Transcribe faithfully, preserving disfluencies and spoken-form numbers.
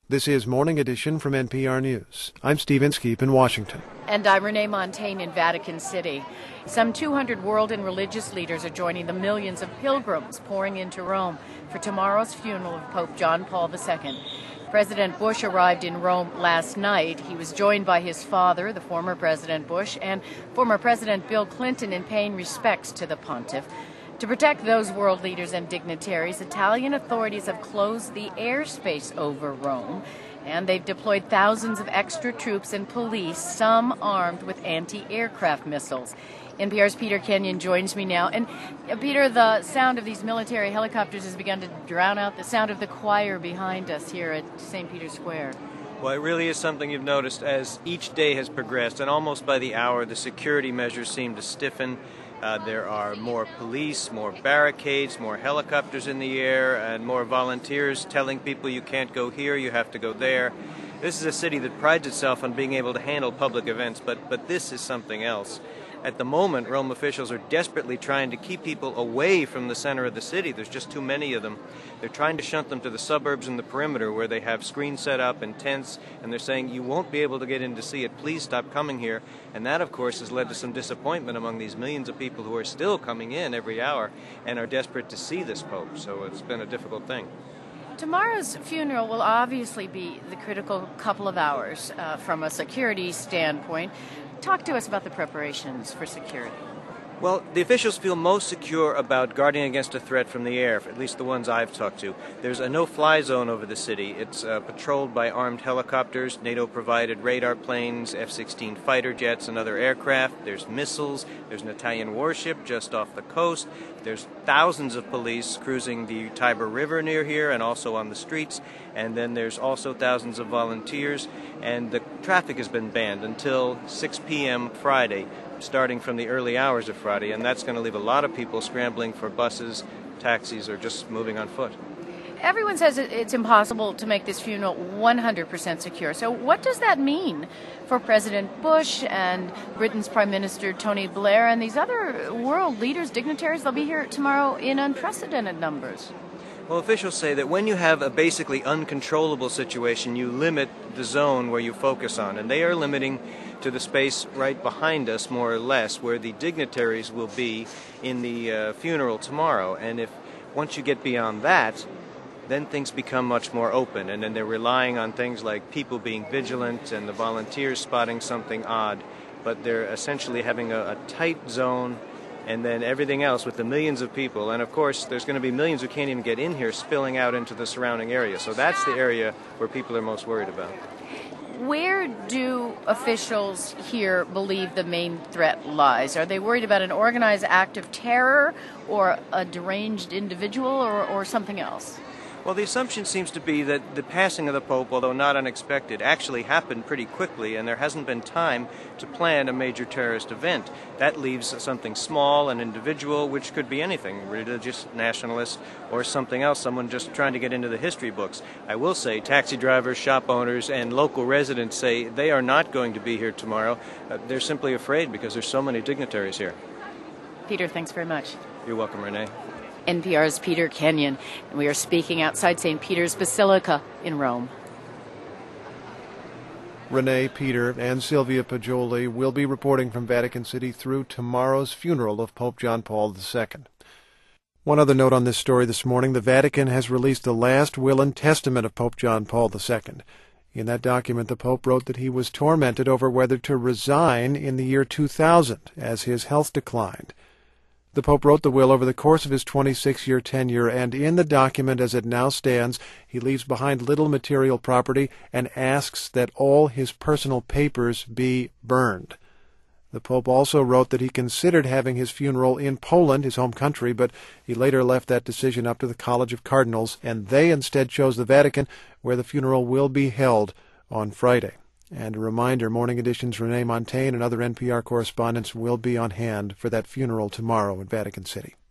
This is Morning Edition from N P R News. I'm Steve Inskeep in Washington. And I'm Renee Montagne in Vatican City. Some two hundred world and religious leaders are joining the millions of pilgrims pouring into Rome for tomorrow's funeral of Pope John Paul the Second. President Bush arrived in Rome last night. He was joined by his father, the former President Bush, and former President Bill Clinton in paying respects to the pontiff. To protect those world leaders and dignitaries, Italian authorities have closed the airspace over Rome, and they've deployed thousands of extra troops and police, some armed with anti-aircraft missiles. N P R's Peter Kenyon joins me now. And uh, Peter, the sound of these military helicopters has begun to drown out the sound of the choir behind us here at Saint Peter's Square. Well, it really is something you've noticed as each day has progressed, and almost by the hour, the security measures seem to stiffen. Uh, there are more police, more barricades, more helicopters in the air, and more volunteers telling people you can't go here, you have to go there. This is a city that prides itself on being able to handle public events, but, but this is something else. At the moment, Rome officials are desperately trying to keep people away from the center of the city. There's just too many of them. They're trying to shunt them to the suburbs and the perimeter where they have screens set up and tents, and they're saying, you won't be able to get in to see it. Please stop coming here. And that, of course, has led to some disappointment among these millions of people who are still coming in every hour and are desperate to see this Pope. So it's been a difficult thing. Tomorrow's funeral will obviously be the critical couple of hours uh, from a security standpoint. Talk to us about the preparations for security. Well, the officials feel most secure about guarding against a threat from the air, at least the ones I've talked to. There's a no-fly zone over the city. It's uh, patrolled by armed helicopters, NATO-provided radar planes, F sixteen fighter jets, and other aircraft. There's missiles. There's an Italian warship just off the coast. There's thousands of police cruising the Tiber River near here and also on the streets. And then there's also thousands of volunteers. And the traffic has been banned until six p.m. Friday, starting from the early hours of Friday, and that's going to leave a lot of people scrambling for buses, taxis, or just moving on foot. Everyone says it's impossible to make this funeral one hundred percent secure. So what does that mean for President Bush and Britain's Prime Minister Tony Blair and these other world leaders, dignitaries? They'll be here tomorrow in unprecedented numbers. Well, officials say that when you have a basically uncontrollable situation, you limit the zone where you focus on, and they are limiting to the space right behind us, more or less, where the dignitaries will be in the uh, funeral tomorrow. And if once you get beyond that, then things become much more open, and then they're relying on things like people being vigilant and the volunteers spotting something odd, but they're essentially having a, a tight zone, and then everything else with the millions of people. And, of course, there's going to be millions who can't even get in here spilling out into the surrounding area. So that's the area where people are most worried about. Where do officials here believe the main threat lies? Are they worried about an organized act of terror or a deranged individual or, or something else? Well, the assumption seems to be that the passing of the Pope, although not unexpected, actually happened pretty quickly, and there hasn't been time to plan a major terrorist event. That leaves something small and individual, which could be anything, religious, nationalist, or something else, someone just trying to get into the history books. I will say taxi drivers, shop owners, and local residents say they are not going to be here tomorrow. Uh, they're simply afraid because there's so many dignitaries here. Peter, thanks very much. You're welcome, Renee. N P R's Peter Kenyon, and we are speaking outside Saint Peter's Basilica in Rome. Renee, Peter, and Sylvia Poggioli will be reporting from Vatican City through tomorrow's funeral of Pope John Paul the Second. One other note on this story this morning: the Vatican has released the last will and testament of Pope John Paul the Second. In that document, the Pope wrote that he was tormented over whether to resign in the year two thousand as his health declined. The Pope wrote the will over the course of his twenty-six-year tenure, and in the document as it now stands, he leaves behind little material property and asks that all his personal papers be burned. The Pope also wrote that he considered having his funeral in Poland, his home country, but he later left that decision up to the College of Cardinals, and they instead chose the Vatican, where the funeral will be held on Friday. And a reminder, Morning Edition's Renee Montagne and other N P R correspondents will be on hand for that funeral tomorrow in Vatican City.